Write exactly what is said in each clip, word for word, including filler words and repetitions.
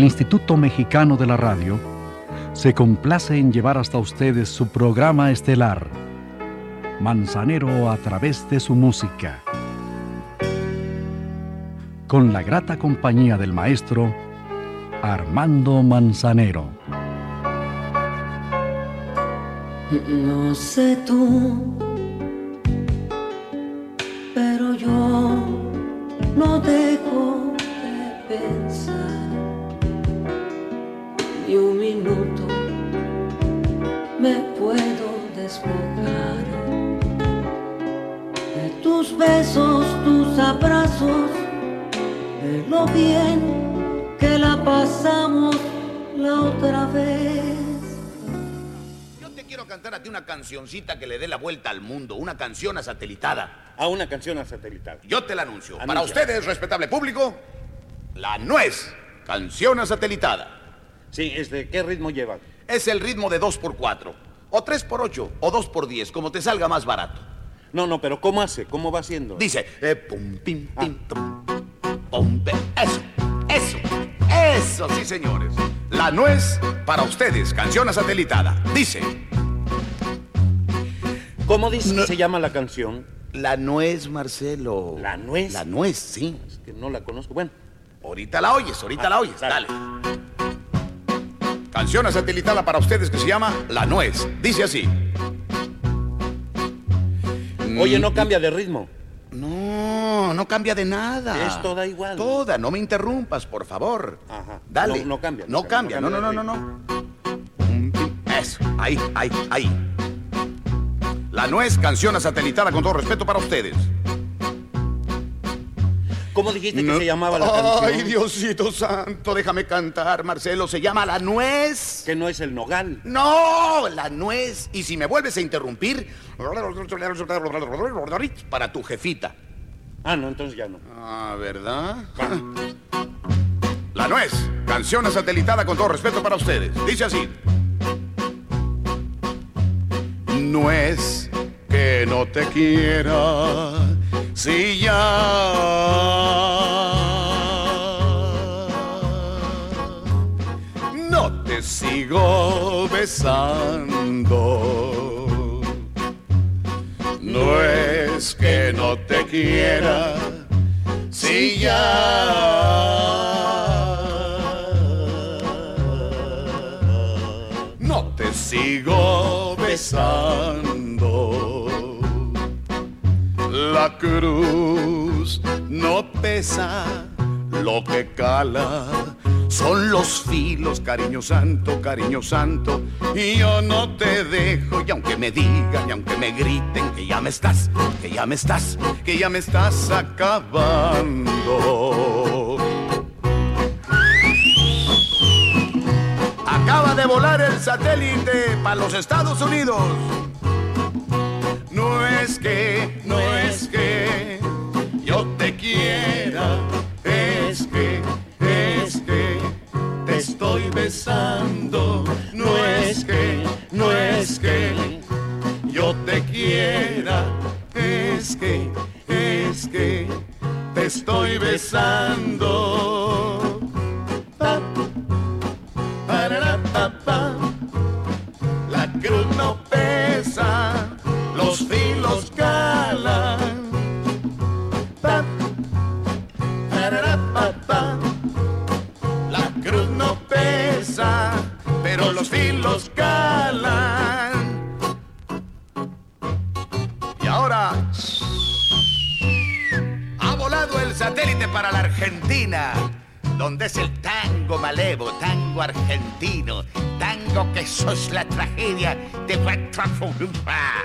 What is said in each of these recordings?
El Instituto Mexicano de la Radio se complace en llevar hasta ustedes su programa estelar, Manzanero a través de su música, con la grata compañía del maestro Armando Manzanero. No sé tú, pero yo no dejo de pensar ni un minuto me puedo despojar de tus besos, tus abrazos, de lo bien que la pasamos la otra vez. Quiero cantar a ti una cancioncita que le dé la vuelta al mundo, una canción asatelitada. A una canción asatelitada. Yo te la anuncio. Anuncia. Para ustedes, respetable público, La Nuez, canción asatelitada. Sí, este, ¿qué ritmo lleva? Es el ritmo de dos por cuatro, o tres por ocho, o dos por diez, como te salga más barato. No, no, pero ¿cómo hace? ¿Cómo va haciendo? Dice, eh, pum, pim, pim, tum, pum, pim. Eso, eso, eso, sí, señores. La Nuez, para ustedes, canción asatelitada. Dice... ¿Cómo dice no, que se llama la canción? La Nuez, Marcelo. ¿La Nuez? La Nuez, sí. Es que no la conozco. Bueno. Ahorita la oyes, ahorita ah, la oyes. Dale. dale. Canción satelitada para ustedes que se llama La Nuez. Dice así. Oye, ¿no cambia de ritmo? No, no cambia de nada. Es toda igual. Toda, no me interrumpas, por favor. Ajá. Dale. No, no cambia. No, no cambia, no, no, no, no, no. Eso, ahí, ahí, ahí. La Nuez, canción satelitada con todo respeto para ustedes. ¿Cómo dijiste no. que se llamaba la canción? Ay, Diosito santo, déjame cantar, Marcelo. Se llama La Nuez. ¿Que no es el nogal? No, La Nuez. Y si me vuelves a interrumpir, para tu jefita. Ah, no, entonces ya no. Ah, ¿verdad? La Nuez, canción satelitada con todo respeto para ustedes. Dice así. No es que no te quiera, si ya no te sigo besando. No es que no te quiera, si ya no te sigo besando. La cruz no pesa, lo que cala son los filos, cariño santo, cariño santo. Y yo no te dejo, y aunque me digan, y aunque me griten que ya me estás, que ya me estás, que ya me estás acabando. Acaba de volar el satélite para los Estados Unidos. No es que, no es que yo te quiera, es que, es que te estoy besando. No es que, no es que yo te quiera, es que, es que te estoy besando. Pa, parara, pa, pa. La cruz no pesa, los filos calan. Pa, parara, pa, pa. La cruz no pesa, pero los filos calan. Y ahora ha volado el satélite para la Argentina, donde es el tango malevo, tango argentino, tango que sos la tragedia de nuestra cultura.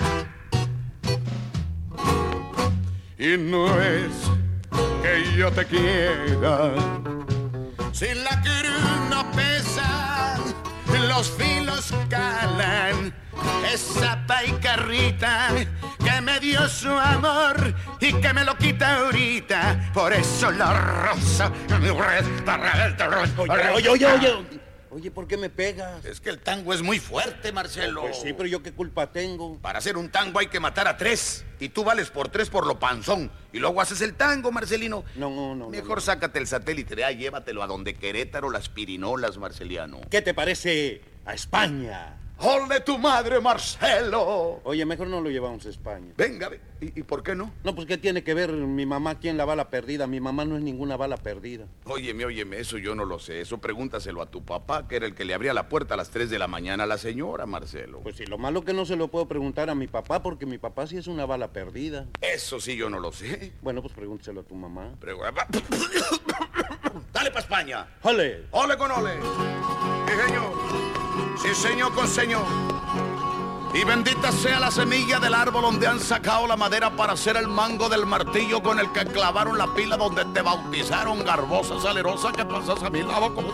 Y no es que yo te quiera, si la cruz no pesa, los filos calan. Esa paicarrita que me dio su amor y que me lo quita ahorita, por eso lo rozo. Oye, oye, oye, oye. Oye, ¿por qué me pegas? Es que el tango es muy fuerte, Marcelo. Pues sí, pero ¿yo qué culpa tengo? Para hacer un tango hay que matar a tres. Y tú vales por tres por lo panzón. Y luego haces el tango, Marcelino. No, no, no. Mejor no, no. sácate el satélite de ahí, llévatelo a donde Querétaro, las pirinolas, Marceliano. ¿Qué te parece a España? ¡Ole tu madre, Marcelo! Oye, mejor no lo llevamos a España. Venga, ve. ¿Y, ¿Y por qué no? No, pues ¿qué tiene que ver mi mamá aquí en la bala perdida? Mi mamá no es ninguna bala perdida. Óyeme, óyeme, eso yo no lo sé. Eso pregúntaselo a tu papá, que era el que le abría la puerta a las tres de la mañana a la señora, Marcelo. Pues sí, lo malo que no se lo puedo preguntar a mi papá, porque mi papá sí es una bala perdida. Eso sí yo no lo sé. Bueno, pues pregúntaselo a tu mamá. Pregu- Dale pa' España. ¡Ole! ¡Ole con ole! Sí, señor. Sí, señor con señor. Y bendita sea la semilla del árbol donde han sacado la madera para hacer el mango del martillo con el que clavaron la pila donde te bautizaron, garbosa, salerosa, que pasas a mi lado como...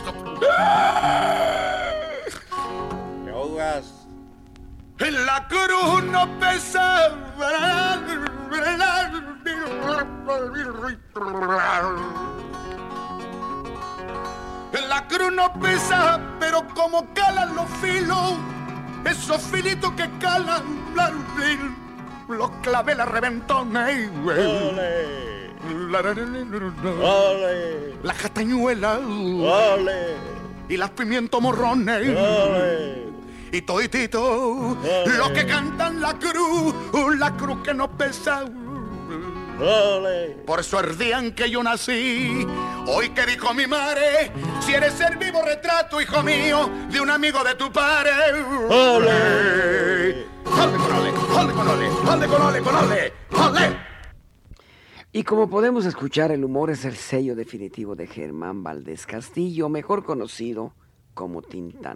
¿Te ahogas? En la cruz no pesa... En la cruz no pesa, pero como calan los filos, esos filitos que calan, los claveles reventones. ¡Ole! ¡Ole! Las castañuelas ¡Ole! y las pimientos morrones. ¡Ole! Y toditito los que cantan la cruz, la cruz que no pesa. ¡Ole! Por eso el día en que yo nací, hoy que dijo mi madre, si eres el vivo retrato, hijo mío, de un amigo de tu padre. ¡Ole! ¡Ole con ole! ¡Ole con ole! ¡Ole con ole con ole! ¡Ole! Y como podemos escuchar, el humor es el sello definitivo de Germán Valdés Castillo, mejor conocido como Tintán.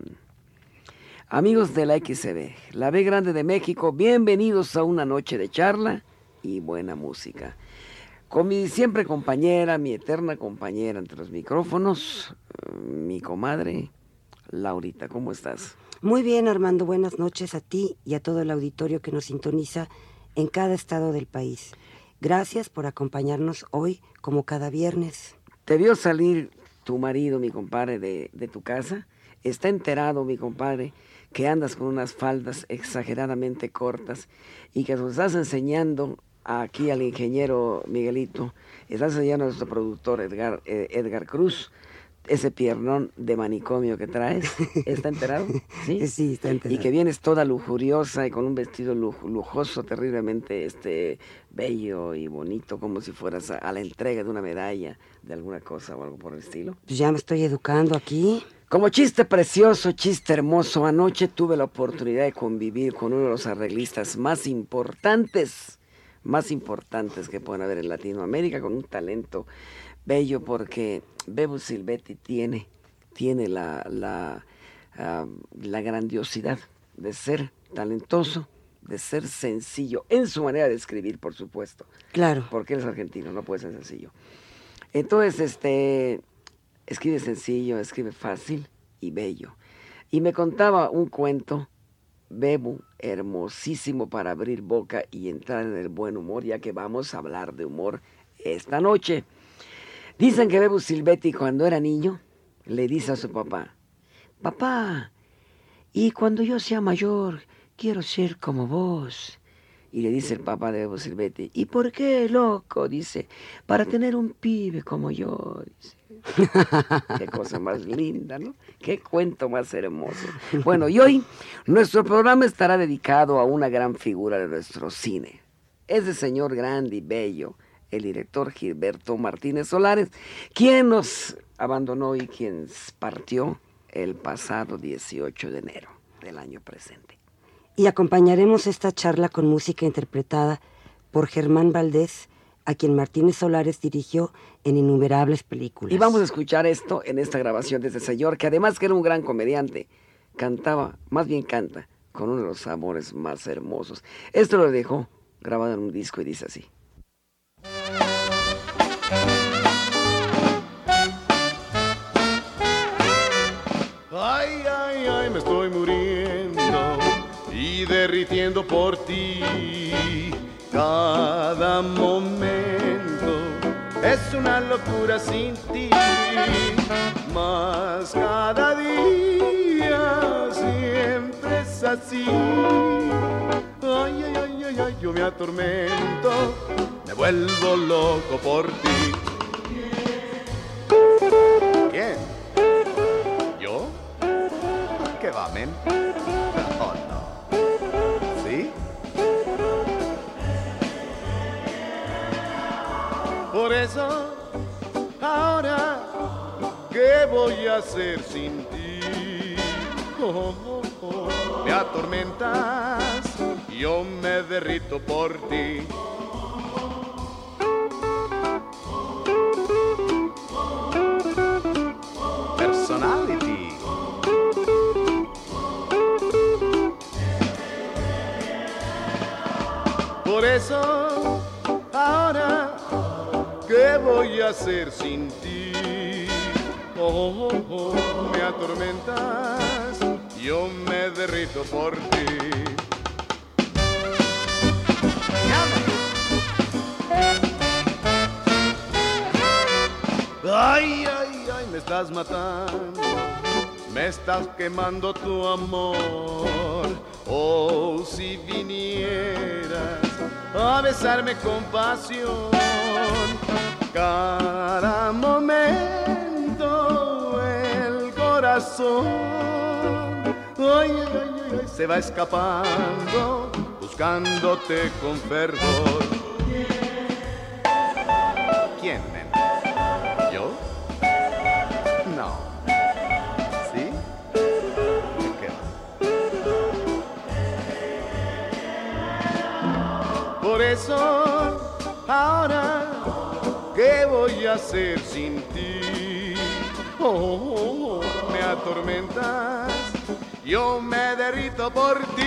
Amigos de la X C B, la B Grande de México, bienvenidos a una noche de charla y buena música. Con mi siempre compañera, mi eterna compañera entre los micrófonos, mi comadre, Laurita, ¿cómo estás? Muy bien, Armando, buenas noches a ti y a todo el auditorio que nos sintoniza en cada estado del país. Gracias por acompañarnos hoy, como cada viernes. ¿Te vio salir tu marido, mi compadre, de, de tu casa? Está enterado, mi compadre, que andas con unas faldas exageradamente cortas y que nos estás enseñando aquí al ingeniero Miguelito, estás enseñando a nuestro productor Edgar, eh, Edgar Cruz, ese piernón de manicomio que traes. ¿Está enterado? Sí, sí, está enterado. Y que vienes toda lujuriosa y con un vestido luj lujoso, terriblemente este, bello y bonito, como si fueras a, a la entrega de una medalla de alguna cosa o algo por el estilo. Pues ya me estoy educando aquí. Como chiste precioso, chiste hermoso, anoche tuve la oportunidad de convivir con uno de los arreglistas más importantes, más importantes que pueden haber en Latinoamérica, con un talento bello, porque Bebo Silvetti tiene, tiene la, la, uh, la grandiosidad de ser talentoso, de ser sencillo, en su manera de escribir, por supuesto. Claro. Porque él es argentino, no puede ser sencillo. Entonces, este... escribe sencillo, escribe fácil y bello. Y me contaba un cuento, Bebo, hermosísimo para abrir boca y entrar en el buen humor, ya que vamos a hablar de humor esta noche. Dicen que Bebo Silvetti, cuando era niño, le dice a su papá, papá, y cuando yo sea mayor, quiero ser como vos. Y le dice el papá de Bebo Silvetti, ¿y por qué, loco? Dice, para tener un pibe como yo, dice. Qué cosa más linda, ¿no? Qué cuento más hermoso. Bueno, y hoy nuestro programa estará dedicado a una gran figura de nuestro cine. Ese señor grande y bello, el director Gilberto Martínez Solares, quien nos abandonó y quien partió el pasado dieciocho de enero del año presente. Y acompañaremos esta charla con música interpretada por Germán Valdés, a quien Martínez Solares dirigió en innumerables películas. Y vamos a escuchar esto en esta grabación de este señor, que además que era un gran comediante, cantaba, más bien canta, con uno de los amores más hermosos. Esto lo dejó grabado en un disco y dice así. Ay, ay, ay, me estoy muriendo y derritiendo por ti. Cada momento es una locura sin ti. más cada día, siempre es así. Ay, ay, ay, ay, ay, yo me atormento, me vuelvo loco por ti. ¿Quién? ¿Yo? ¿Qué va, men? Oh, no. ¿Sí? Por eso, ahora, ¿qué voy a hacer sin ti? Oh, oh, oh. Me atormentas, yo me derrito por ti. Personality. Por eso, ahora, ¿qué voy a hacer sin ti? Oh, oh, oh, me atormentas, yo me derrito por ti. Ay, ay, ay, me estás matando, me estás quemando tu amor. Oh, si vinieras a besarme con pasión, cada momento el corazón, ay, ay, ay, ay, se va escapando, buscándote con fervor. ¿Quién, men? ¿Yo? No. ¿Sí? ¿Qué va? Por eso, ahora, ¿qué voy a hacer sin ti? Oh, oh, oh, me atormentas, yo me derrito por ti.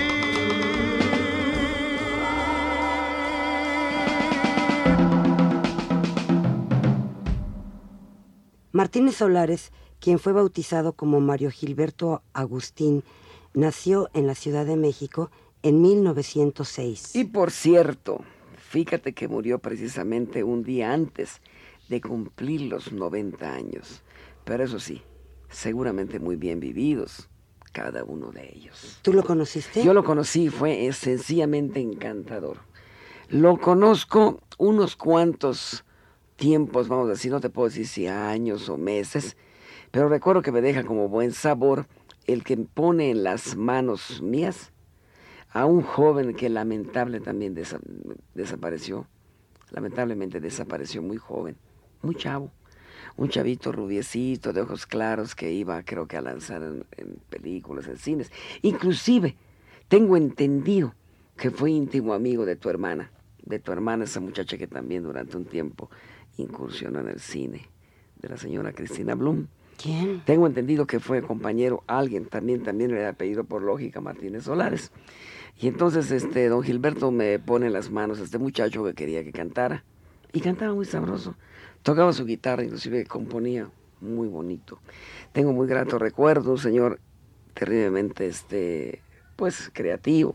Martínez Solares, quien fue bautizado como Mario Gilberto Agustín, nació en la Ciudad de México en mil novecientos seis. Y por cierto, fíjate que murió precisamente un día antes de cumplir los noventa años. Pero eso sí, seguramente muy bien vividos, cada uno de ellos. ¿Tú lo conociste? Yo lo conocí, fue sencillamente encantador. Lo conozco unos cuantos tiempos, vamos a decir, no te puedo decir si años o meses, pero recuerdo que me deja como buen sabor el que pone en las manos mías a un joven que lamentable también desa- desapareció, lamentablemente desapareció muy joven, muy chavo, un chavito rubiecito de ojos claros que iba, creo que a lanzar en, en películas, en cines. Inclusive, tengo entendido que fue íntimo amigo de tu hermana, de tu hermana, esa muchacha que también durante un tiempo incursionó en el cine, de la señora Cristina Blum. ¿Quién? Tengo entendido que fue compañero, alguien también, también le ha apellido por lógica Martínez Solares. Y entonces este don Gilberto me pone en las manos a este muchacho que quería que cantara. Y cantaba muy sabroso. Tocaba su guitarra, inclusive componía muy bonito. Tengo muy grato recuerdo, un señor terriblemente, este, pues, creativo,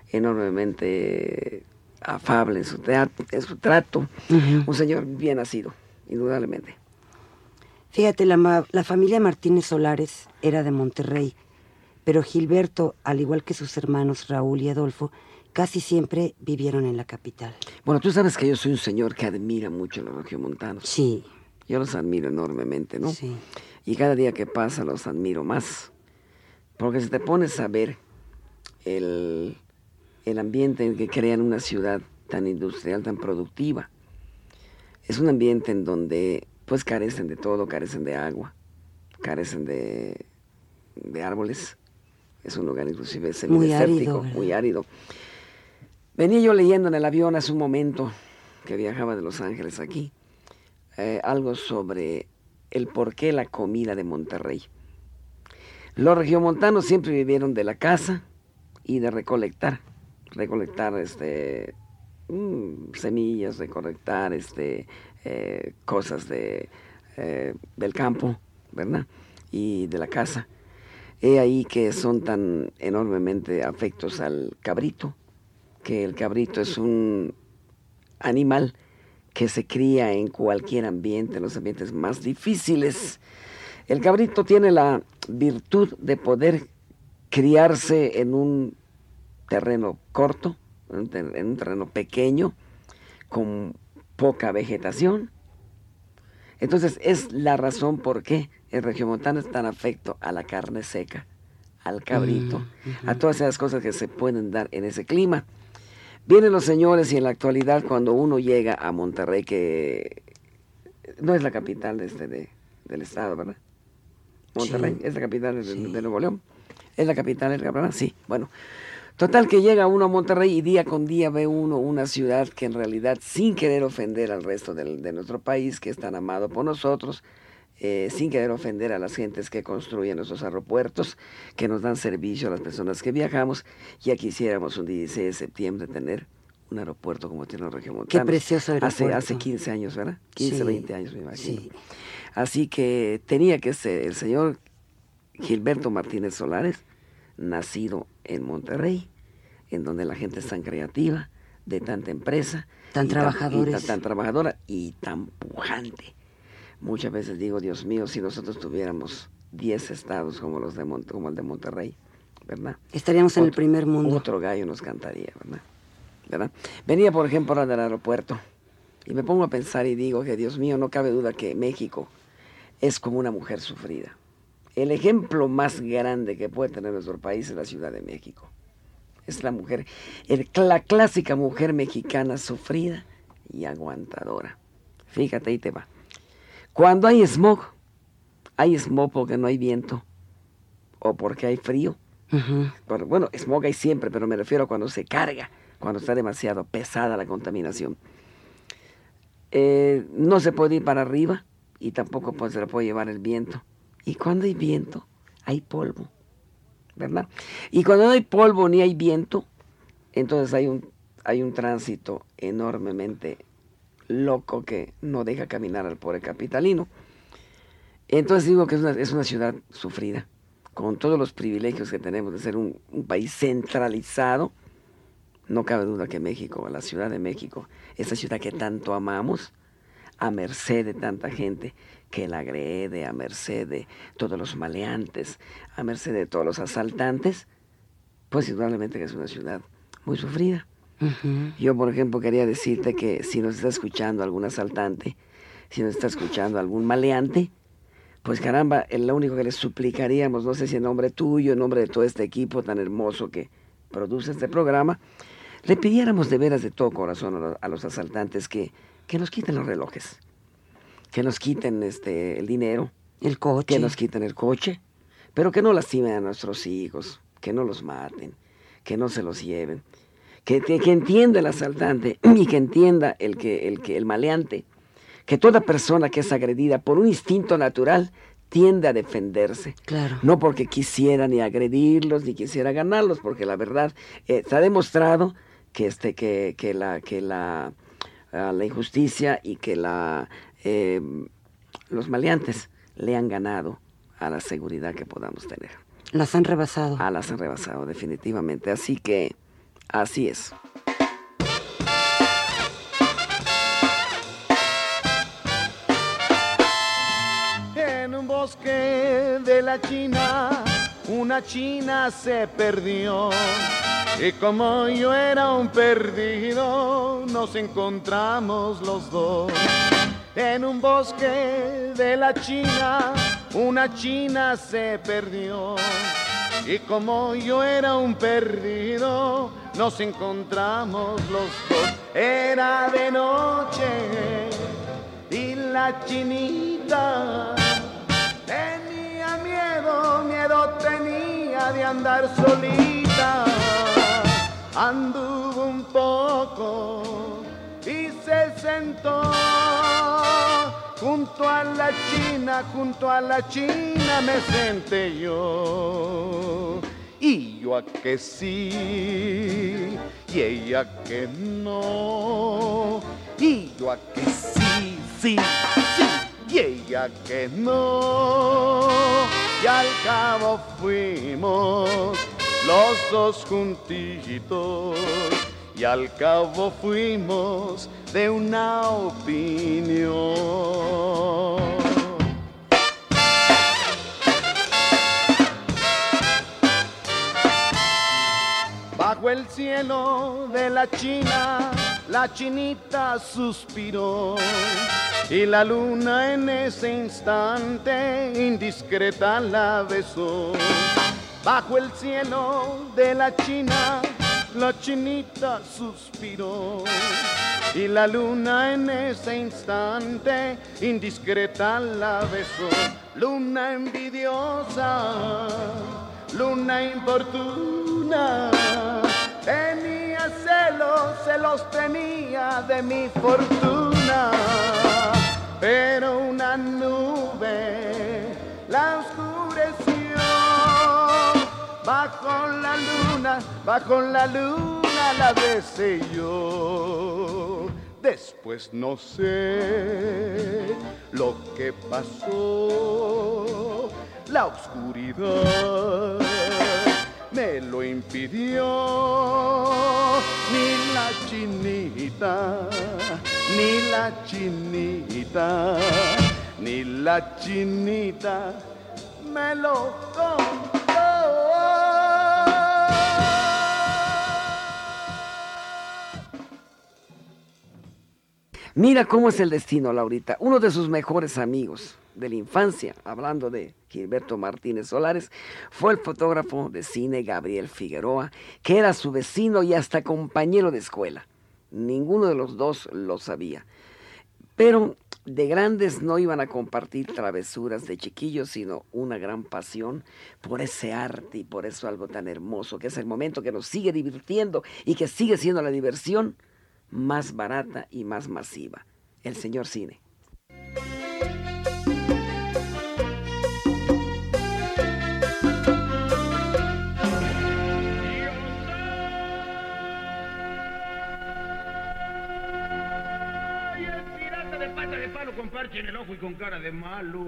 enormemente afable en su, teatro, en su trato. Uh-huh. Un señor bien nacido, indudablemente. Fíjate, la, la familia Martínez Solares era de Monterrey, pero Gilberto, al igual que sus hermanos Raúl y Adolfo, casi siempre vivieron en la capital. Bueno, tú sabes que yo soy un señor que admira mucho a los regiomontanos. Sí. Yo los admiro enormemente, ¿no? Sí. Y cada día que pasa los admiro más. Porque si te pones a ver el, el ambiente en que crean una ciudad tan industrial, tan productiva, es un ambiente en donde pues carecen de todo, carecen de agua, carecen de, de árboles. Es un lugar inclusive semidesértico, muy árido. Venía yo leyendo en el avión hace un momento que viajaba de Los Ángeles aquí, eh, algo sobre el porqué la comida de Monterrey. Los regiomontanos siempre vivieron de la caza y de recolectar, recolectar este, mmm, semillas, recolectar este, eh, cosas de, eh, del campo, ¿verdad? Y de la caza. He ahí que son tan enormemente afectos al cabrito, que el cabrito es un animal que se cría en cualquier ambiente, en los ambientes más difíciles. El cabrito tiene la virtud de poder criarse en un terreno corto, en un terreno pequeño, con poca vegetación. Entonces es la razón por qué el regiomontano es tan afecto a la carne seca, al cabrito, uh-huh. a todas esas cosas que se pueden dar en ese clima. Vienen los señores y en la actualidad cuando uno llega a Monterrey, que no es la capital de este, de, del estado, ¿verdad? Monterrey sí. es la capital de, sí. de Nuevo León. ¿Es la capital del ¿verdad? Sí, bueno. Total que llega uno a Monterrey y día con día ve uno una ciudad que en realidad, sin querer ofender al resto del, de nuestro país, que es tan amado por nosotros, eh, sin querer ofender a las gentes que construyen nuestros aeropuertos, que nos dan servicio a las personas que viajamos, ya quisiéramos un dieciséis de septiembre tener un aeropuerto como tiene el Regiomontano. Qué precioso aeropuerto. Hace, hace quince años, ¿verdad? quince, sí, veinte años, me imagino. Sí. Así que tenía que ser el señor Gilberto Martínez Solares, nacido en Monterrey, en donde la gente es tan creativa, de tanta empresa, tan trabajadores, tan, tan, tan trabajadora y tan pujante. Muchas veces digo, Dios mío, si nosotros tuviéramos diez estados como los de Monte, como el de Monterrey, ¿verdad? Estaríamos otro, en el primer mundo. Otro gallo nos cantaría, ¿verdad? ¿verdad? Venía, por ejemplo, ahora del aeropuerto y me pongo a pensar y digo que, Dios mío, no cabe duda que México es como una mujer sufrida. El ejemplo más grande que puede tener nuestro país es la Ciudad de México. Es la mujer, el, la clásica mujer mexicana sufrida y aguantadora. Fíjate, ahí te va. Cuando hay smog, hay smog porque no hay viento o porque hay frío. Uh-huh. Pero, bueno, smog hay siempre, pero me refiero a cuando se carga, cuando está demasiado pesada la contaminación. Eh, no se puede ir para arriba y tampoco pues, se la puede llevar el viento. Y cuando hay viento, hay polvo, ¿verdad? Y cuando no hay polvo ni hay viento, entonces hay un, hay un tránsito enormemente loco que no deja caminar al pobre capitalino. Entonces digo que es una, es una ciudad sufrida, con todos los privilegios que tenemos de ser un, un país centralizado. No cabe duda que México, la Ciudad de México, esa ciudad que tanto amamos, a merced de tanta gente que la agrede, a merced de todos los maleantes, a merced de todos los asaltantes, pues indudablemente que es una ciudad muy sufrida. Uh-huh. Yo, por ejemplo, quería decirte que si nos está escuchando algún asaltante, si nos está escuchando algún maleante, pues caramba, lo único que les suplicaríamos, no sé si en nombre tuyo, en nombre de todo este equipo tan hermoso que produce este programa, le pidiéramos de veras de todo corazón a los, a los asaltantes que, que nos quiten los relojes, que nos quiten este, el dinero, el coche, que nos quiten el coche, pero que no lastimen a nuestros hijos, que no los maten, que no se los lleven, que, que, que entienda el asaltante y que entienda el, que, el, que, el maleante, que toda persona que es agredida por un instinto natural tiende a defenderse, claro. No porque quisiera ni agredirlos ni quisiera ganarlos, porque la verdad eh, está demostrado que este que, que la que la, uh, la injusticia y que la eh, los maleantes le han ganado a la seguridad que podamos tener. Las han rebasado. Ah, las han rebasado definitivamente, así que así es. En un bosque de la China, una china se perdió. Y como yo era un perdido, nos encontramos los dos. En un bosque de la China, una china se perdió. Y como yo era un perdido, nos encontramos los dos. Era de noche y la chinita tenía miedo, miedo tenía de andar solita. Anduvo un poco y se sentó junto a la china, junto a la china me senté yo. Y yo a que sí, y ella que no. Y yo a que sí, sí, sí, y ella que no. Y al cabo fuimos los dos juntitos, y al cabo fuimos de una opinión. Bajo el cielo de la China, la chinita suspiró, y la luna en ese instante indiscreta la besó. Bajo el cielo de la China, la chinita suspiró, y la luna en ese instante indiscreta la besó. Luna envidiosa, luna importuna, tenía celos, celos tenía de mi fortuna, pero una nube la oscureció. Bajo la luna, bajo la luna la besé yo. Después no sé lo que pasó, la oscuridad me lo impidió. Ni la chinita, ni la chinita, ni la chinita me lo contó. Mira cómo es el destino, Laurita. Uno de sus mejores amigos de la infancia, hablando de Gilberto Martínez Solares, fue el fotógrafo de cine Gabriel Figueroa, que era su vecino y hasta compañero de escuela. Ninguno de los dos lo sabía. Pero de grandes no iban a compartir travesuras de chiquillos, sino una gran pasión por ese arte y por eso algo tan hermoso, que es el momento que nos sigue divirtiendo y que sigue siendo la diversión más barata y más masiva, el señor cine. De pata de palo con parche en el ojo y con cara de malo.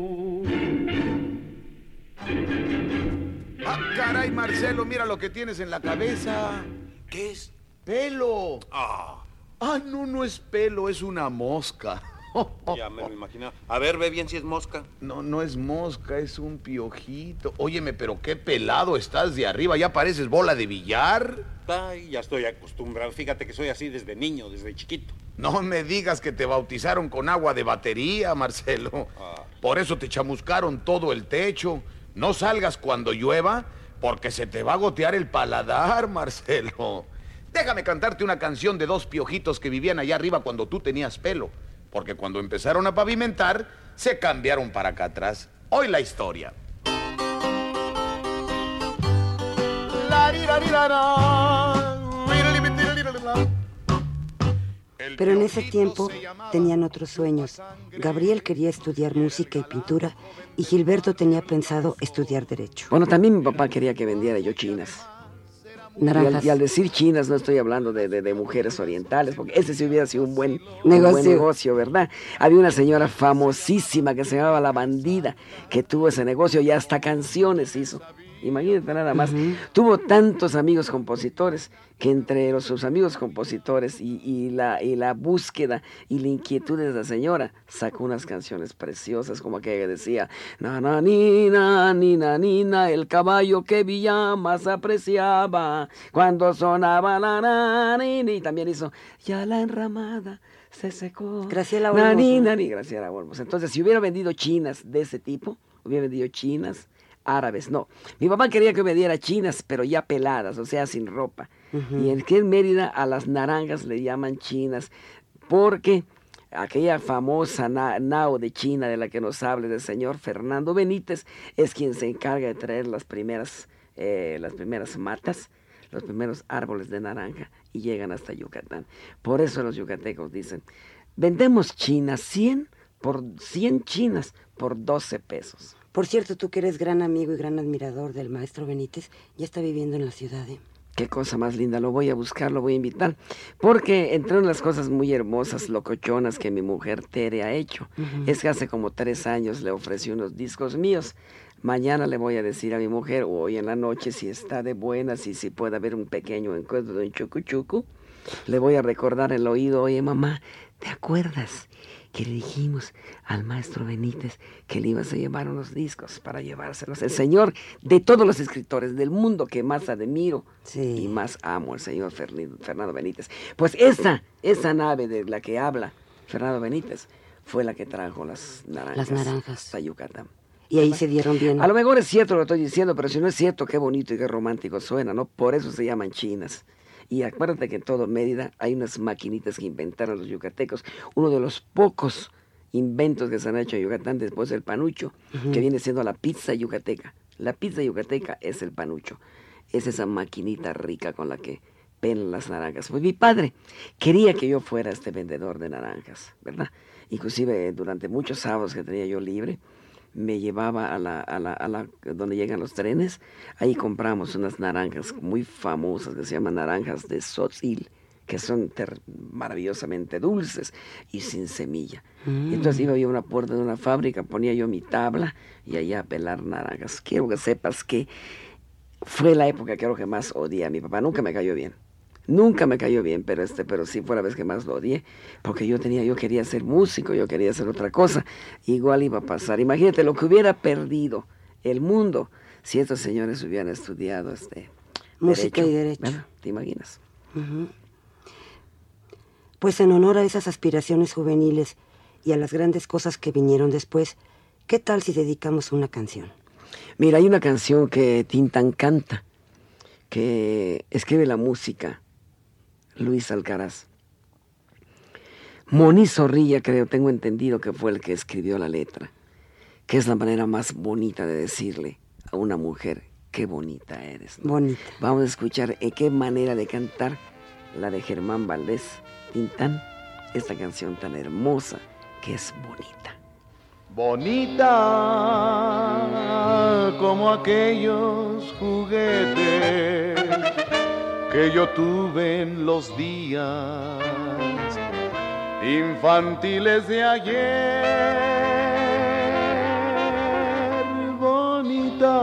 Ah, caray, Marcelo, mira lo que tienes en la cabeza. ¿Qué es? ¡Pelo! Ah, Ah, no, no es pelo, es una mosca. ya me lo imaginaba. A ver, ve bien si es mosca. No, no es mosca, es un piojito. Óyeme, pero qué pelado estás de arriba, ya pareces bola de billar. Ay, ya estoy acostumbrado. Fíjate que soy así desde niño, desde chiquito. No me digas que te bautizaron con agua de batería, Marcelo. Ah. Por eso te chamuscaron todo el techo. No salgas cuando llueva, porque se te va a gotear el paladar, Marcelo. Déjame cantarte una canción de dos piojitos que vivían allá arriba cuando tú tenías pelo. Porque cuando empezaron a pavimentar, se cambiaron para acá atrás. Hoy la historia. Pero en ese tiempo tenían otros sueños. Gabriel quería estudiar música y pintura y Gilberto tenía pensado estudiar derecho. Bueno, también mi papá quería que vendiera yo chinas. Y al, Naranjas. y al decir chinas no estoy hablando de, de, de mujeres orientales, porque ese sí hubiera sido un buen Negocio. un buen negocio, ¿verdad? Había una señora famosísima que se llamaba La Bandida, que tuvo ese negocio y hasta canciones hizo. Imagínate nada más. Uh-huh. Tuvo tantos amigos compositores que entre los, sus amigos compositores y, y, la, y la búsqueda y la inquietud de esa señora, sacó unas canciones preciosas como aquella que decía na na nina, nina, nina, el caballo que Villa más apreciaba cuando sonaba la na, nina, y también hizo ya la enramada se secó. Graciela Olmos. Nani, nani, Graciela Olmos. Entonces, si hubiera vendido chinas de ese tipo, hubiera vendido chinas árabes, no. Mi papá quería que me diera chinas, pero ya peladas, o sea, sin ropa. Uh-huh. Y en que en Mérida a las naranjas le llaman chinas, porque aquella famosa na- nao de China de la que nos habla el señor Fernando Benítez es quien se encarga de traer las primeras, eh, las primeras matas, los primeros árboles de naranja y llegan hasta Yucatán. Por eso los yucatecos dicen, vendemos chinas cien por cien chinas por doce pesos. Por cierto, tú que eres gran amigo y gran admirador del maestro Benítez, ya está viviendo en la ciudad, ¿eh? Qué cosa más linda, lo voy a buscar, lo voy a invitar, porque entre unas cosas muy hermosas, locochonas que mi mujer Tere ha hecho, uh-huh. es que hace como tres años le ofrecí unos discos míos. Mañana le voy a decir a mi mujer, o hoy en la noche, si está de buenas y si puede haber un pequeño encuentro de un chucu chucu, le voy a recordar el oído, oye mamá, ¿te acuerdas que le dijimos al maestro Benítez que le ibas a llevar unos discos para llevárselos. El señor de todos los escritores del mundo que más admiro sí. y más amo, el señor Fernando Benítez. Pues esa, esa nave de la que habla Fernando Benítez fue la que trajo las naranjas, las naranjas. a Yucatán. Y ahí se dieron bien. A lo mejor es cierto lo que estoy diciendo, pero si no es cierto, qué bonito y qué romántico suena, ¿no? Por eso se llaman chinas. Y acuérdate que en todo Mérida hay unas maquinitas que inventaron los yucatecos. Uno de los pocos inventos que se han hecho en Yucatán después del panucho, uh-huh. que viene siendo la pizza yucateca. La pizza yucateca es el panucho. Es esa maquinita rica con la que pelan las naranjas. Pues mi padre quería que yo fuera este vendedor de naranjas, ¿verdad? Inclusive durante muchos sábados que tenía yo libre, me llevaba a la, a la, a la, donde llegan los trenes, ahí compramos unas naranjas muy famosas que se llaman naranjas de Tzotzil, que son ter- maravillosamente dulces y sin semilla. Mm. Entonces iba yo a una puerta de una fábrica, ponía yo mi tabla y allá a pelar naranjas. Quiero que sepas que fue la época creo que más odié a mi papá, nunca me cayó bien. Nunca me cayó bien, pero este, pero sí fue la vez que más lo odié, porque yo tenía, yo quería ser músico, yo quería hacer otra cosa, igual iba a pasar. Imagínate lo que hubiera perdido el mundo si estos señores hubieran estudiado este música derecho. y derecho. ¿Verdad? ¿Te imaginas? Uh-huh. Pues en honor a esas aspiraciones juveniles y a las grandes cosas que vinieron después, ¿qué tal si dedicamos una canción? Mira, hay una canción que Tintán canta, que escribe la música Luis Alcaraz. Moni Zorrilla, creo, tengo entendido que fue el que escribió la letra, que es la manera más bonita de decirle a una mujer, qué bonita eres, ¿no? Bonita. Vamos a escuchar en qué manera de cantar la de Germán Valdés Tintán, esta canción tan hermosa que es bonita. Bonita como aquellos juguetes que yo tuve en los días infantiles de ayer. Bonita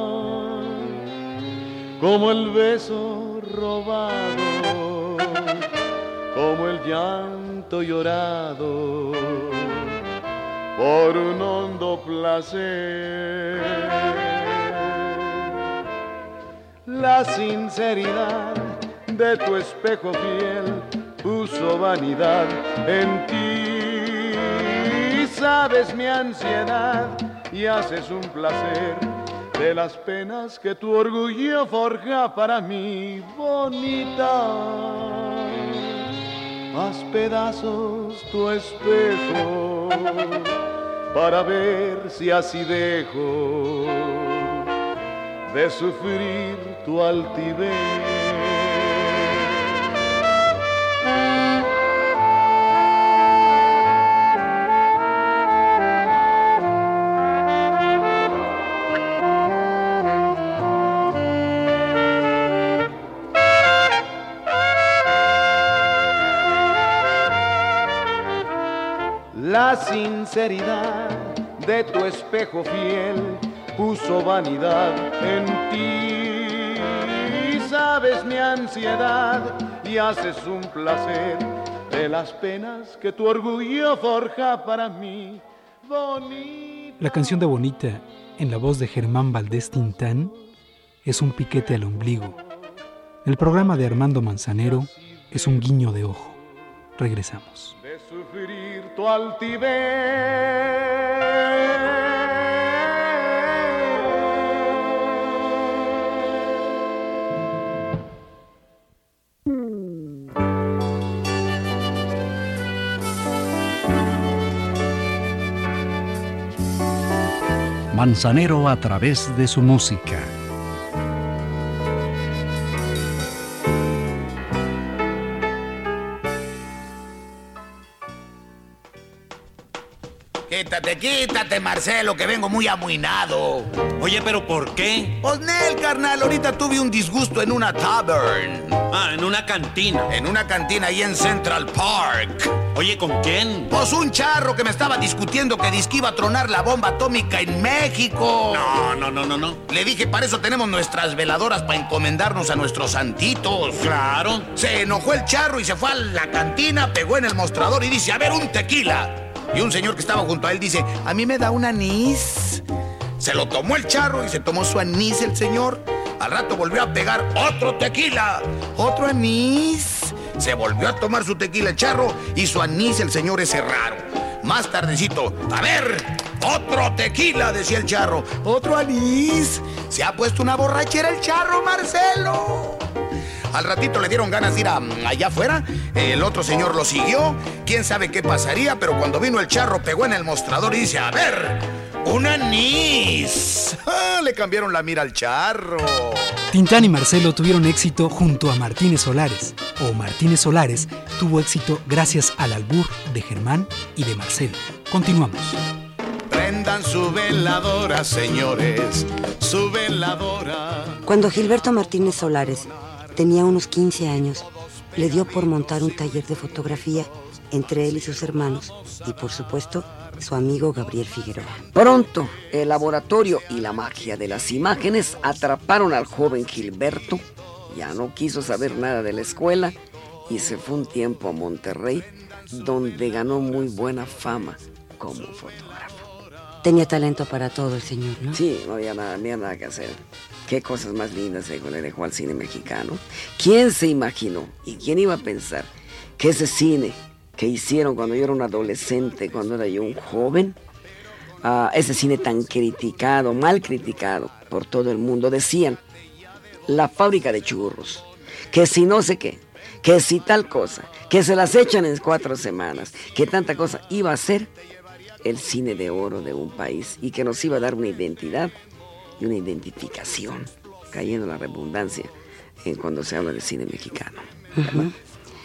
como el beso robado, como el llanto llorado por un hondo placer. La sinceridad de tu espejo fiel puso vanidad en ti. Sabes mi ansiedad y haces un placer de las penas que tu orgullo forja para mí. Bonita, haz pedazos tu espejo para ver si así dejo de sufrir tu altivez. La sinceridad de tu espejo fiel puso vanidad en ti. Sabes mi ansiedad y haces un placer de las penas que tu orgullo forja para mí. Bonita. La canción de Bonita, en la voz de Germán Valdés Tintán, es un piquete al ombligo. El programa de Armando Manzanero es un guiño de ojo. Regresamos. De sufrir tu altivez. Manzanero a través de su música. Quítate, quítate, Marcelo, que vengo muy amuinado. Oye, ¿pero por qué? Pues, Nel, carnal, ahorita tuve un disgusto en una tavern. Ah, en una cantina. En una cantina ahí en Central Park. Oye, ¿con quién? Pues un charro que me estaba discutiendo que dizque iba a tronar la bomba atómica en México. No, no, no, no, no. Le dije, para eso tenemos nuestras veladoras para encomendarnos a nuestros santitos. Claro. Se enojó el charro y se fue a la cantina, pegó en el mostrador y dice, a ver, un tequila. Y un señor que estaba junto a él dice, a mí me da un anís. Se lo tomó el charro y se tomó su anís el señor. Al rato volvió a pegar otro tequila, otro anís. Se volvió a tomar su tequila el charro y su anís el señor ese raro. Más tardecito, a ver, otro tequila, decía el charro, otro anís. Se ha puesto una borrachera el charro, Marcelo. Al ratito le dieron ganas de ir a, allá afuera. El otro señor lo siguió. Quién sabe qué pasaría, pero cuando vino el charro pegó en el mostrador y dice, a ver, un anís. Ah, le cambiaron la mira al charro. Tintán y Marcelo tuvieron éxito junto a Martínez Solares, o Martínez Solares tuvo éxito gracias al albur de Germán y de Marcelo. Continuamos. Prendan su veladora, señores, su veladora. Cuando Gilberto Martínez Solares tenía unos quince años, le dio por montar un taller de fotografía entre él y sus hermanos y, por supuesto, su amigo Gabriel Figueroa. Pronto, el laboratorio y la magia de las imágenes atraparon al joven Gilberto. Ya no quiso saber nada de la escuela y se fue un tiempo a Monterrey, donde ganó muy buena fama como fotógrafo. Tenía talento para todo el señor, ¿no? Sí, no había nada, no había nada que hacer. Qué cosas más lindas le dejó al cine mexicano. ¿Quién se imaginó y quién iba a pensar que ese cine que hicieron cuando yo era un adolescente, cuando era yo un joven, uh, ese cine tan criticado, mal criticado por todo el mundo, decían, la fábrica de churros, que si no sé qué, que si tal cosa, que se las echan en cuatro semanas, que tanta cosa iba a ser el cine de oro de un país y que nos iba a dar una identidad y una identificación, cayendo en la redundancia en cuando se habla de cine mexicano. Uh-huh.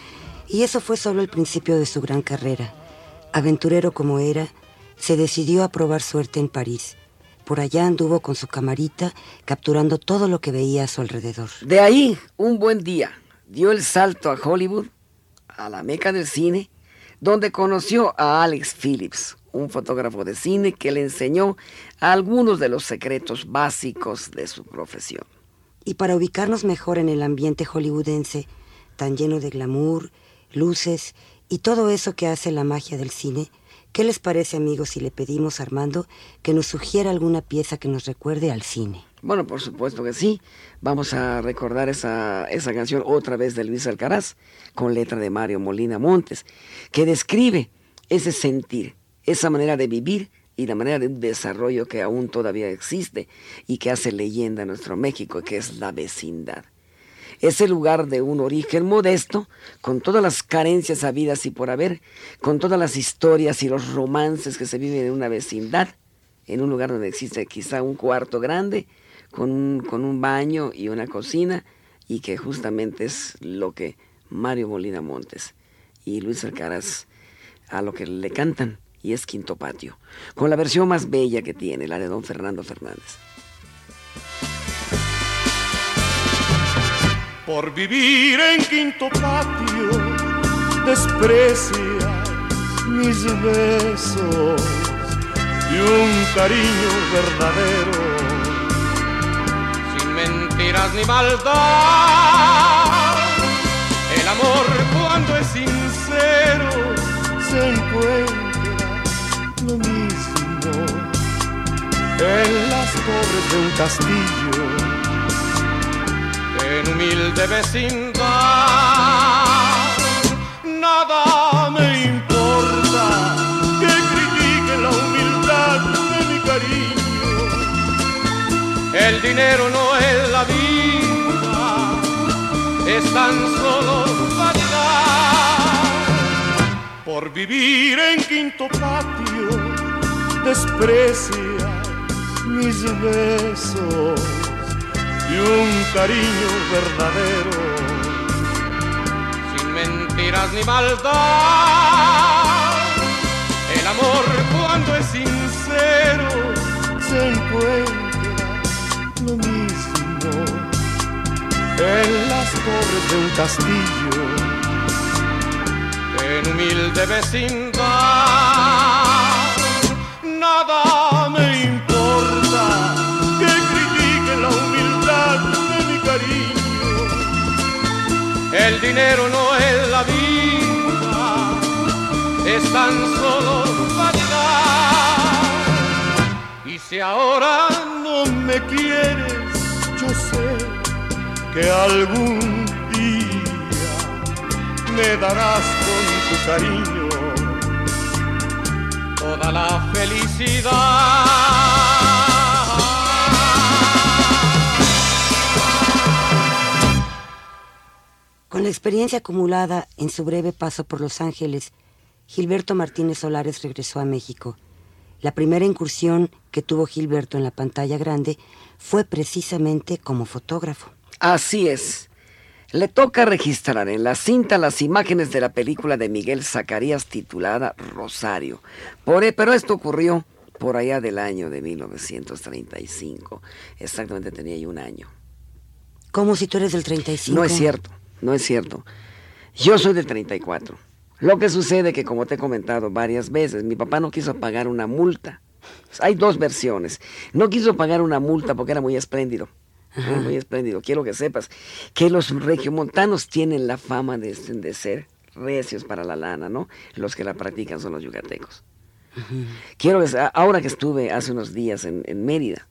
Y eso fue solo el principio de su gran carrera. Aventurero como era, se decidió a probar suerte en París. Por allá anduvo con su camarita, capturando todo lo que veía a su alrededor. De ahí, un buen día, dio el salto a Hollywood, a la meca del cine, donde conoció a Alex Phillips, un fotógrafo de cine que le enseñó algunos de los secretos básicos de su profesión. Y para ubicarnos mejor en el ambiente hollywoodense, tan lleno de glamour, luces y todo eso que hace la magia del cine, ¿qué les parece, amigos, si le pedimos a Armando que nos sugiera alguna pieza que nos recuerde al cine? Bueno, por supuesto que sí. Vamos a recordar esa, esa canción otra vez de Luis Alcaraz, con letra de Mario Molina Montes, que describe ese sentir, esa manera de vivir y la manera de un desarrollo que aún todavía existe y que hace leyenda en nuestro México, que es la vecindad. Ese lugar de un origen modesto, con todas las carencias habidas y por haber, con todas las historias y los romances que se viven en una vecindad, en un lugar donde existe quizá un cuarto grande, con un, con un baño y una cocina, y que justamente es lo que Mario Molina Montes y Luis Alcaraz a lo que le cantan, y es Quinto Patio, con la versión más bella que tiene, la de don Fernando Fernández. Por vivir en Quinto Patio, desprecias mis besos y un cariño verdadero, sin mentiras ni maldad. El amor, cuando es sincero, se encuentra lo mismo en las torres de un castillo, en humilde vecindad. Nada me importa que critiquen la humildad de mi cariño. El dinero no es la vida, es tan solo vanidad. Por vivir en Quinto Patio, desprecias mis besos y un cariño verdadero, sin mentiras ni maldad. El amor, cuando es sincero, se encuentra lo mismo en las torres de un castillo, en humilde vecindad. Nada me importa que critiquen la humildad de mi cariño. El dinero no es la vida, es tan solo Si ahora no me quieres, yo sé que algún día me darás con tu cariño toda la felicidad. Con la experiencia acumulada en su breve paso por Los Ángeles, Gilberto Martínez Solares regresó a México. La primera incursión que tuvo Gilberto en la pantalla grande fue precisamente como fotógrafo. Así es. Le toca registrar en la cinta las imágenes de la película de Miguel Zacarías titulada Rosario. Por, pero esto ocurrió por allá del año de mil novecientos treinta y cinco. Exactamente tenía yo un año. ¿Cómo si tú eres del treinta y cinco? No es cierto, no es cierto. Yo soy del treinta y cuatro. Lo que sucede que, como te he comentado varias veces, mi papá no quiso pagar una multa. Hay dos versiones. No quiso pagar una multa porque era muy espléndido. Ajá. Muy espléndido. Quiero que sepas que los regiomontanos tienen la fama de, de ser recios para la lana, ¿no? Los que la practican son los yucatecos. Ajá. Quiero que, ahora que estuve hace unos días en, en Mérida,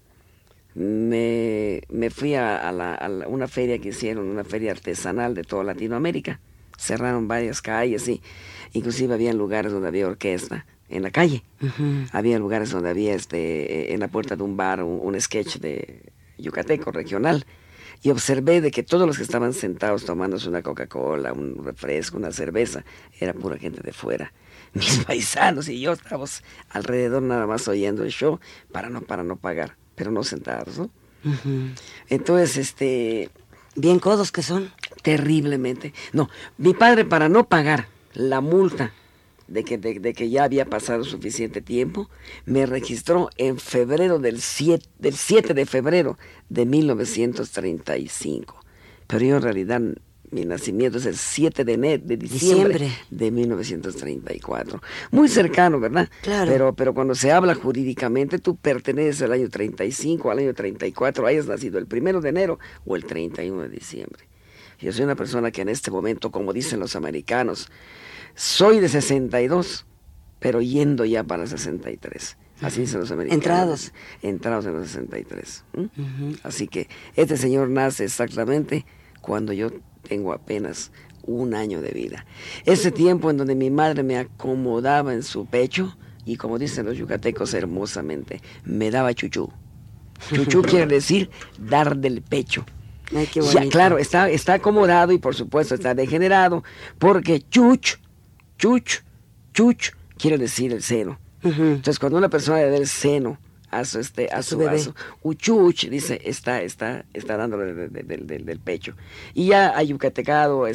me, me fui a, a, la, a la, una feria que hicieron, una feria artesanal de toda Latinoamérica. Cerraron varias calles, y inclusive había lugares donde había orquesta en la calle. Uh-huh. Había lugares donde había este en la puerta de un bar un, un sketch de yucateco regional. Y observé de que todos los que estaban sentados tomándose una Coca-Cola, un refresco, una cerveza, era pura gente de fuera. Mis paisanos y yo estábamos alrededor nada más oyendo el show para no, para no pagar, pero no sentados, ¿no? Uh-huh. Entonces, este... bien codos que son. Terriblemente. No, mi padre, para no pagar la multa de que, de, de que ya había pasado suficiente tiempo, me registró en febrero del siete, del siete de febrero de mil novecientos treinta y cinco. Pero yo en realidad, mi nacimiento es el siete de, enero, de diciembre, diciembre de mil novecientos treinta y cuatro. Muy cercano, ¿verdad? Claro. Pero, pero cuando se habla jurídicamente, tú perteneces al año treinta y cinco, al año treinta y cuatro, hayas nacido el primero de enero o el treinta y uno de diciembre. Yo soy una persona que en este momento, como dicen los americanos, soy de sesenta y dos, pero yendo ya para sesenta y tres. Así dicen los americanos. Entrados. Entrados en los sesenta y tres. ¿Mm? Uh-huh. Así que este señor nace exactamente cuando yo tengo apenas un año de vida. Ese tiempo en donde mi madre me acomodaba en su pecho y, como dicen los yucatecos hermosamente, me daba chuchú. Chuchú quiere decir dar del pecho. Ay, qué ya, claro, está, está acomodado y por supuesto está degenerado, porque chuch, chuch, chuch quiere decir el seno. Uh-huh. Entonces, cuando una persona le da el seno a su, este, a, a su, su bebé, uchuch, dice, está, está, está dándole de, de, de, de, del pecho. Y ya ayucatecado,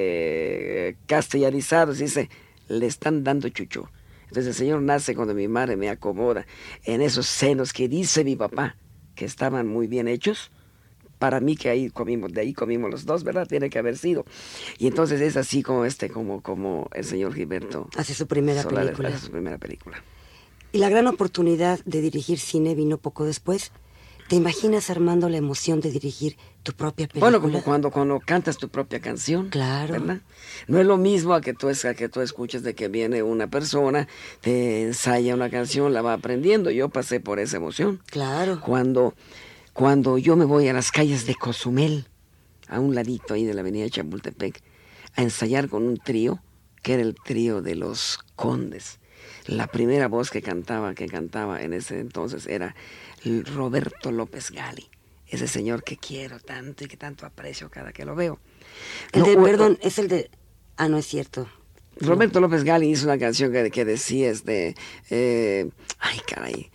este, castellanizado, dice, le están dando chuchu. Entonces el señor nace cuando mi madre me acomoda en esos senos que dice mi papá que estaban muy bien hechos. Para mí, que ahí comimos, de ahí comimos los dos, ¿verdad? Tiene que haber sido. Y entonces es así como este, como, como el señor Gilberto hace su primera Solares, película. Hace su primera película. Y la gran oportunidad de dirigir cine vino poco después. ¿Te imaginas, Armando, la emoción de dirigir tu propia película? Bueno, como cuando, cuando cantas tu propia canción. Claro. ¿Verdad? No es lo mismo a que tú, a que tú escuches de que viene una persona, te ensaya una canción, la va aprendiendo. Yo pasé por esa emoción. Claro. Cuando... Cuando yo me voy a las calles de Cozumel, a un ladito ahí de la avenida Chapultepec, a ensayar con un trío, que era el trío de los Condes. La primera voz que cantaba, que cantaba en ese entonces era Roberto López Gali, ese señor que quiero tanto y que tanto aprecio cada que lo veo. El no, de, o, perdón, es el de... Ah, no es cierto. Roberto no. López Gali hizo una canción que, que decía, este... Eh, ay, caray...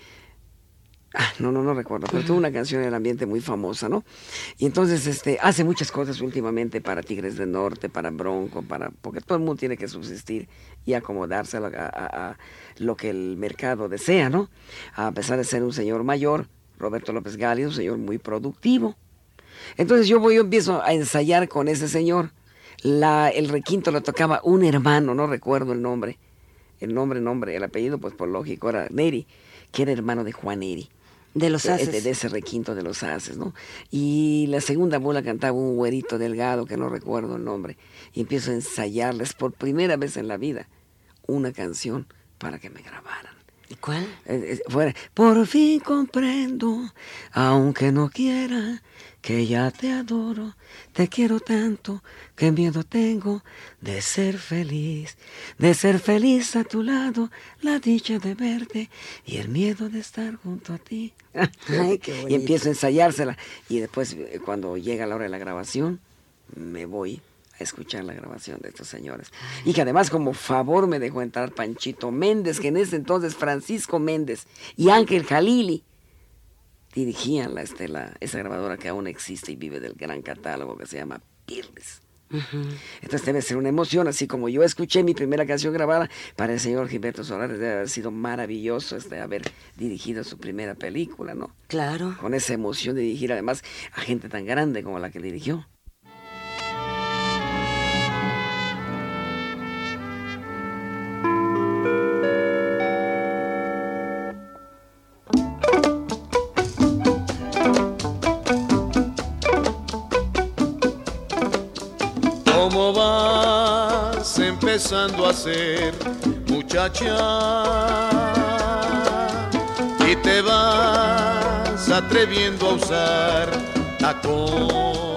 Ah, no, no, no recuerdo, pero tuvo una canción en el ambiente muy famosa, ¿no? Y entonces este, hace muchas cosas últimamente para Tigres del Norte, para Bronco, para porque todo el mundo tiene que subsistir y acomodarse a, a, a lo que el mercado desea, ¿no? A pesar de ser un señor mayor, Roberto López Gali es un señor muy productivo. Entonces yo voy, yo empiezo a ensayar con ese señor. La, el requinto lo tocaba un hermano, no recuerdo el nombre. El nombre, nombre, el apellido, pues por lógico, era Neri, que era hermano de Juan Neri. De los Haces. De, de, de ese requinto de los Haces, ¿no? Y la segunda bola cantaba un güerito delgado, que no recuerdo el nombre. Y empiezo a ensayarles por primera vez en la vida una canción para que me grabaran. ¿Cuál? Eh, eh, fuera. Por fin comprendo, aunque no quiera, que ya te adoro, te quiero tanto, que miedo tengo de ser feliz, de ser feliz a tu lado, la dicha de verte y el miedo de estar junto a ti. Ay, qué bonito. Y empiezo a ensayársela y después cuando llega la hora de la grabación, me voy a escuchar la grabación de estos señores. Y que además como favor me dejó entrar Panchito Méndez, que en ese entonces Francisco Méndez y Ángel Jalili dirigían la, este, la, esa grabadora que aún existe y vive del gran catálogo que se llama Pirles. Uh-huh. Entonces debe ser una emoción, así como yo escuché mi primera canción grabada para el señor Gilberto Solares, debe haber sido maravilloso este, haber dirigido su primera película, ¿no? Claro. Con esa emoción de dirigir además a gente tan grande como la que dirigió. ¿Cómo vas empezando a ser muchacha? Y te vas atreviendo a usar tacón.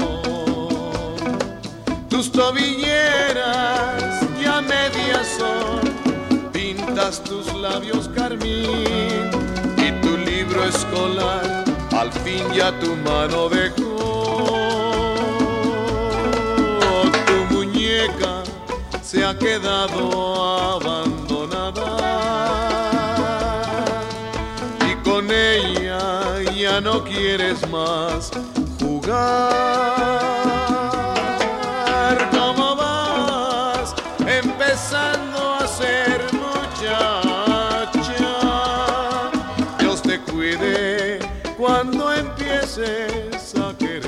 Tus tobilleras ya medias son, pintas tus labios carmín y tu libro escolar al fin ya tu mano dejó. Se ha quedado abandonada y con ella ya no quieres más jugar. ¿Cómo vas empezando a ser muchacha? Dios te cuide cuando empieces a querer.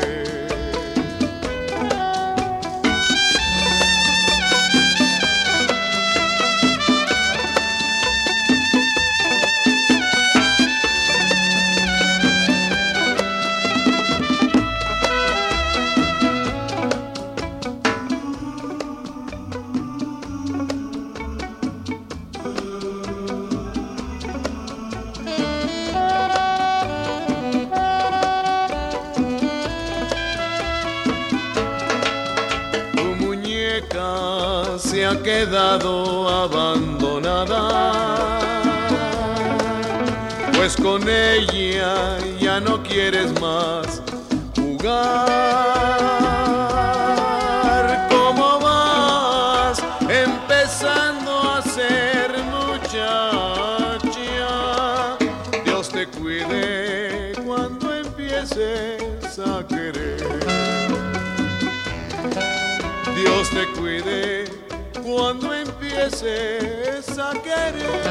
Se ha quedado abandonada, pues con ella ya no quieres más jugar. ¿Cómo vas empezando a ser muchacha? Dios te cuide cuando empieces a querer. Dios te cuide cuando empieces a querer.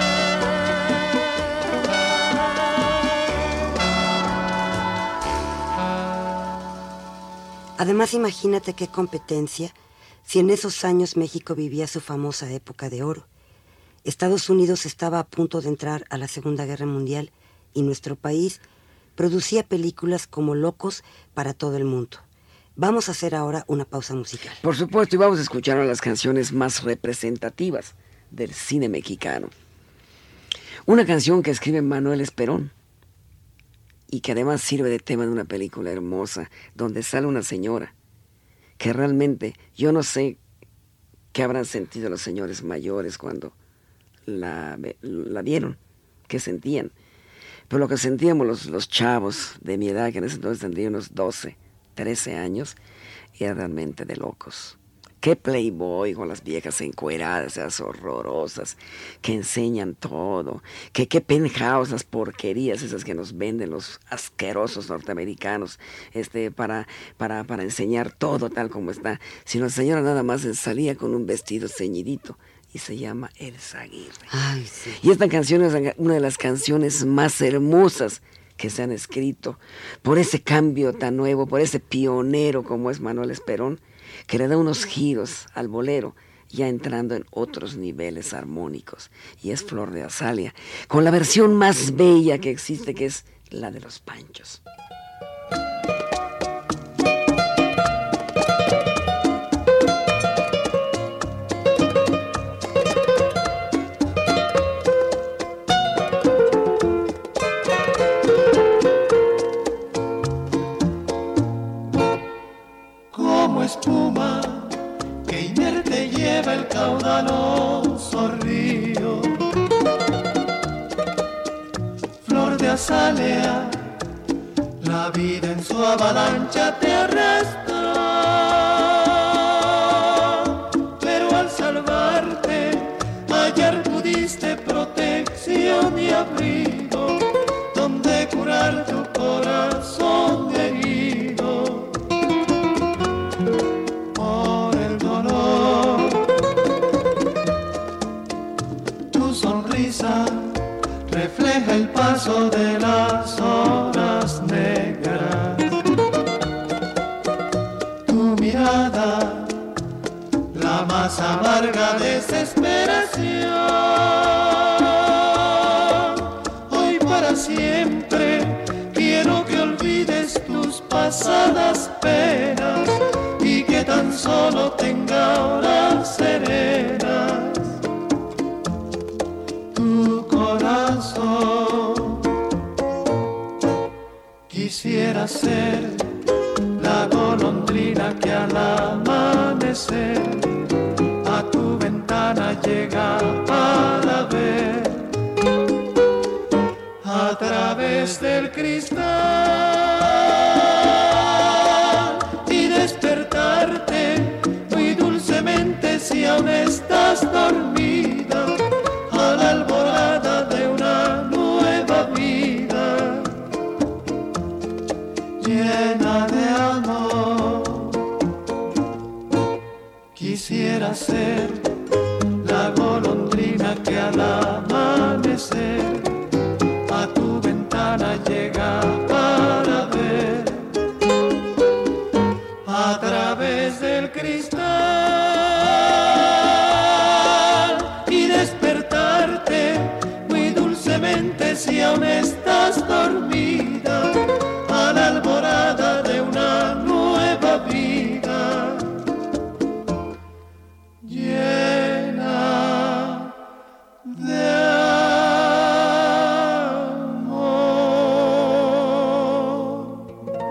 Además, imagínate qué competencia si en esos años México vivía su famosa época de oro. Estados Unidos estaba a punto de entrar a la Segunda Guerra Mundial y nuestro país producía películas como locos para todo el mundo. Vamos a hacer ahora una pausa musical. Por supuesto, y vamos a escuchar una de las canciones más representativas del cine mexicano. Una canción que escribe Manuel Esperón y que además sirve de tema de una película hermosa donde sale una señora que realmente yo no sé qué habrán sentido los señores mayores cuando la, la vieron, qué sentían. Pero lo que sentíamos los, los chavos de mi edad, que en ese entonces tendría unos doce, trece años, era realmente de locos. Qué playboy con las viejas encueradas, esas horrorosas, que enseñan todo. Que qué penthouse, las porquerías esas que nos venden los asquerosos norteamericanos, este, para, para, para enseñar todo tal como está. Si la señora nada más salía con un vestido ceñidito y se llama Elsa Aguirre. Ay, sí. Y esta canción es una de las canciones más hermosas que se han escrito, por ese cambio tan nuevo, por ese pionero como es Manuel Esperón, que le da unos giros al bolero, ya entrando en otros niveles armónicos, y es Flor de Azalea, con la versión más bella que existe, que es la de los Panchos. caudaloso río, flor de azalea, la vida en su avalancha te arrastra, pero al salvarte hallar pudiste protección y abrigo, donde curar tu corazón herido por el dolor. Tu sonrisa refleja el paso de las horas negras, tu mirada la más amarga desesperación. Hoy para siempre quiero que olvides tus pasadas penas y que tan solo tenga horas serenas tu corazón. Quisiera ser la golondrina que al amanecer a tu ventana llega para ver a través del cristal y despertarte muy dulcemente si aún estás dormida a la alborada de una nueva vida llena de amor. Quisiera ser la golondrina que al amanecer a tu ventana llega para ver a través del cristal y despertarte muy dulcemente si aún estás dormida a la alborada de una nueva vida llena de amor.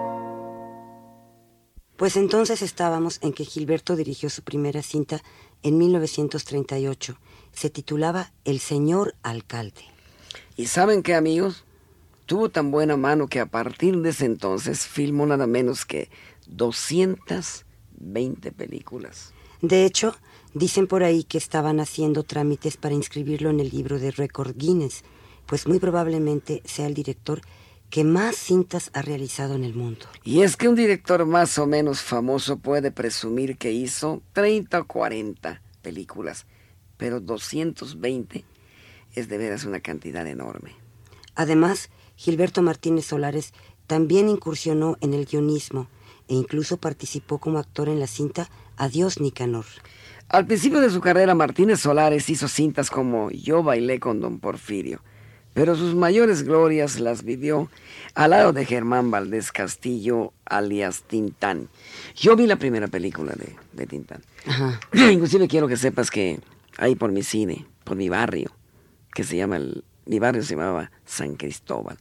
Pues entonces estábamos en que Gilberto dirigió su primera cinta en mil novecientos treinta y ocho. Se titulaba El señor alcalde. ¿Y saben qué, amigos? Tuvo tan buena mano que a partir de ese entonces filmó nada menos que doscientas veinte películas. De hecho, dicen por ahí que estaban haciendo trámites para inscribirlo en el libro de récord Guinness, pues muy probablemente sea el director que más cintas ha realizado en el mundo. Y es que un director más o menos famoso puede presumir que hizo treinta o cuarenta películas, pero doscientas veinte es de veras una cantidad enorme. Además, Gilberto Martínez Solares también incursionó en el guionismo e incluso participó como actor en la cinta Adiós Nicanor. Al principio de su carrera, Martínez Solares hizo cintas como Yo bailé con Don Porfirio, pero sus mayores glorias las vivió al lado de Germán Valdés Castillo, alias Tintán. Yo vi la primera película de, de Tintán. Ajá. Inclusive quiero que sepas que ahí por mi cine, por mi barrio, que se llama el... Mi barrio se llamaba San Cristóbal.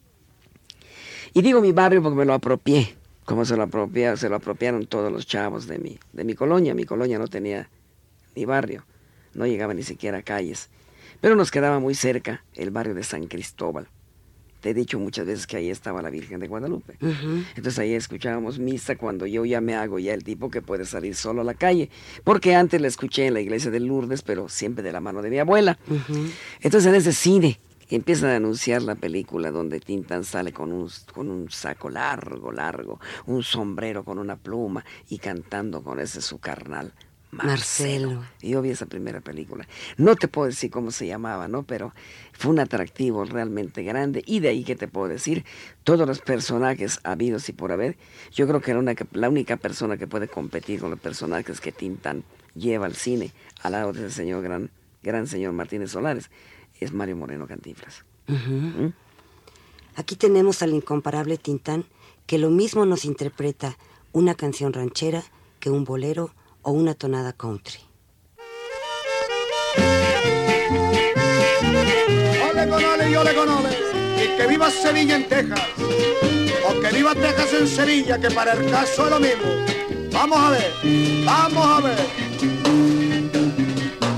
Y digo mi barrio porque me lo apropié, como se lo apropiaron, se lo apropiaron todos los chavos de mi, de mi colonia. Mi colonia no tenía ni barrio, no llegaba ni siquiera a calles, pero nos quedaba muy cerca el barrio de San Cristóbal. Te he dicho muchas veces que ahí estaba la Virgen de Guadalupe. Uh-huh. Entonces ahí escuchábamos misa cuando yo ya me hago ya el tipo que puede salir solo a la calle, porque antes la escuché en la iglesia de Lourdes, pero siempre de la mano de mi abuela. Uh-huh. Entonces en ese cine empiezan a anunciar la película donde Tintán sale con un, con un saco largo, largo, un sombrero con una pluma y cantando con ese su carnal. Marcelo. Marcelo. Yo vi esa primera película. No te puedo decir cómo se llamaba, ¿no? Pero fue un atractivo realmente grande. Y de ahí, ¿qué te puedo decir? Todos los personajes habidos y por haber. Yo creo que era una, la única persona que puede competir con los personajes que Tintán lleva al cine, al lado de ese señor gran, gran señor Martínez Solares, es Mario Moreno Cantinflas. Uh-huh. ¿Mm? Aquí tenemos al incomparable Tintán, que lo mismo nos interpreta una canción ranchera que un bolero o una tonada country. Ole con ole y ole con ole, y que viva Sevilla en Texas, o que viva Texas en Sevilla, que para el caso es lo mismo. Vamos a ver, vamos a ver.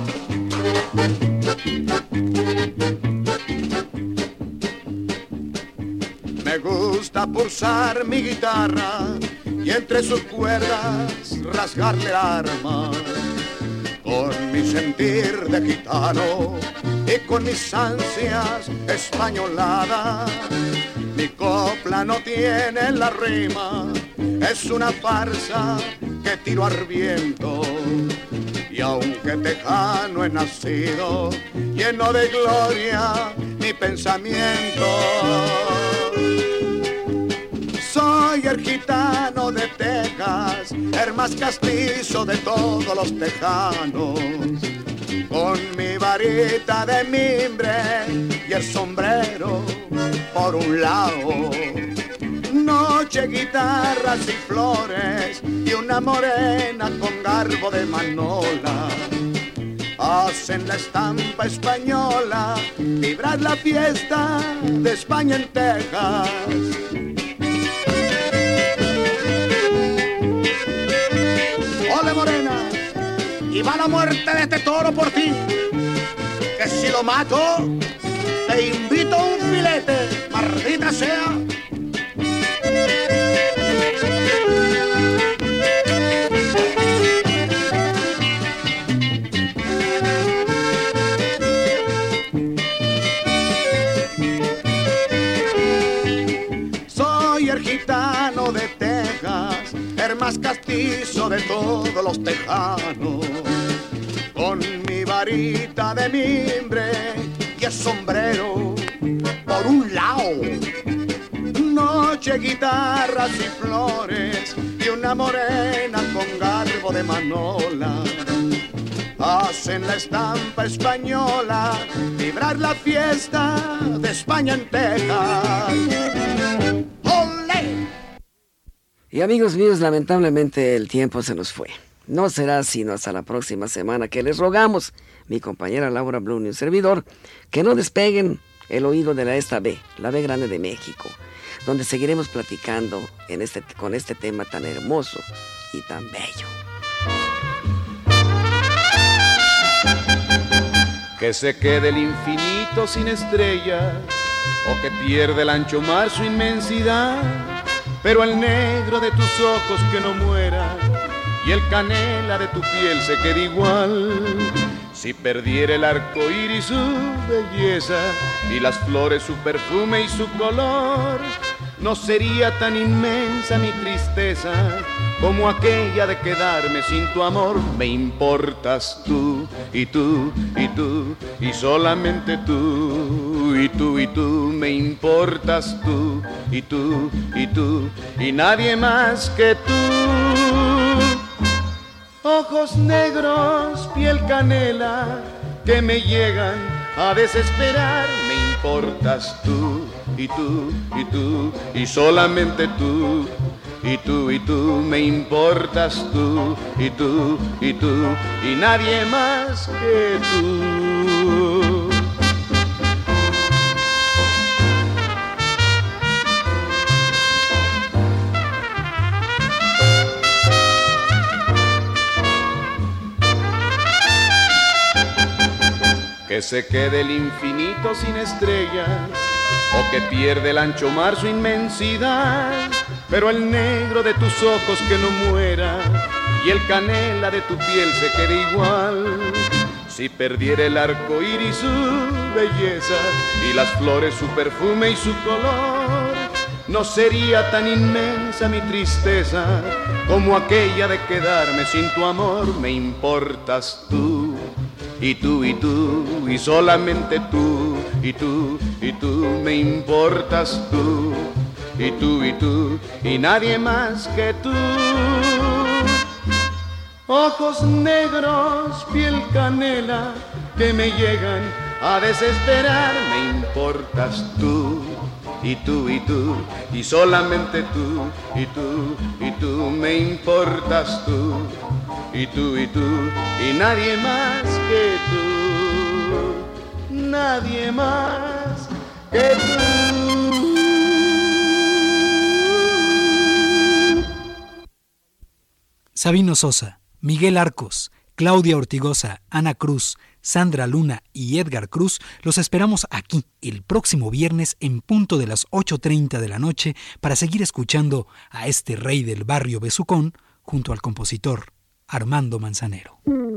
pulsar mi guitarra y entre sus cuerdas rasgarle el arma. Con mi sentir de gitano y con mis ansias españoladas, mi copla no tiene la rima, es una farsa que tiro al viento. Y aunque tejano he nacido, lleno de gloria mi pensamiento. Soy el gitano de Texas, el más castizo de todos los tejanos. Con mi varita de mimbre y el sombrero por un lado. Noche, guitarras y flores y una morena con garbo de manola hacen la estampa española vibrar la fiesta de España en Texas. Ole, morena, y va la muerte de este toro por ti, que si lo mato te invito a un filete, maldita sea. Soy el gitano de Texas, el más castizo de todos los tejanos. Con mi varita de mimbre y el sombrero por un lado. Noche, guitarras y flores y una morena con garbo de manola hacen la estampa española vibrar la fiesta de España en Texas. ¡Olé! Y amigos míos, lamentablemente el tiempo se nos fue. No será sino hasta la próxima semana que les rogamos, mi compañera Laura Blum y un servidor, que no despeguen el oído de la esta B, la B grande de México, donde seguiremos platicando en este, con este tema tan hermoso y tan bello. Que se quede el infinito sin estrellas, o que pierde el ancho mar su inmensidad, pero el negro de tus ojos que no muera, y el canela de tu piel se quede igual. Si perdiera el arco iris su belleza, y las flores su perfume y su color, no sería tan inmensa mi tristeza como aquella de quedarme sin tu amor. Me importas tú, y tú, y tú, y solamente tú, y tú, y tú, me importas tú, y tú, y tú, y nadie más que tú. Ojos negros, piel canela, que me llegan a desesperar. Me importas tú, y tú, y tú, y solamente tú, y tú, y tú, me importas tú, y tú, y tú, y nadie más que tú. Que se quede el infinito sin estrellas, o que pierde el ancho mar su inmensidad, pero el negro de tus ojos que no muera, y el canela de tu piel se quede igual. Si perdiera el arco iris su belleza, y las flores su perfume y su color, no sería tan inmensa mi tristeza como aquella de quedarme sin tu amor. Me importas tú, y tú, y tú, y solamente tú, y tú, y tú, me importas tú, y tú, y tú, y nadie más que tú. Ojos negros, piel canela, que me llegan a desesperar. Me importas tú, y tú, y tú, y solamente tú, y tú, y tú, me importas tú, y tú, y tú, y nadie más que tú, nadie más que tú. Sabino Sosa, Miguel Arcos, Claudia Ortigosa, Ana Cruz, Sandra Luna y Edgar Cruz los esperamos aquí el próximo viernes en punto de las ocho treinta de la noche para seguir escuchando a este rey del barrio besucón junto al compositor Armando Manzanero.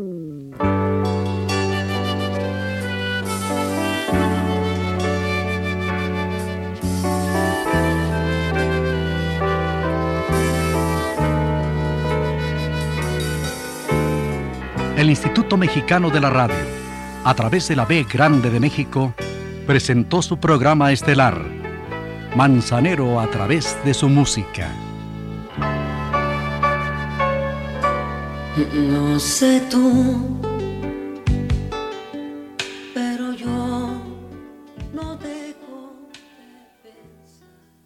El Instituto Mexicano de la Radio, a través de la B Grande de México, presentó su programa estelar, Manzanero a través de su música. No sé tú,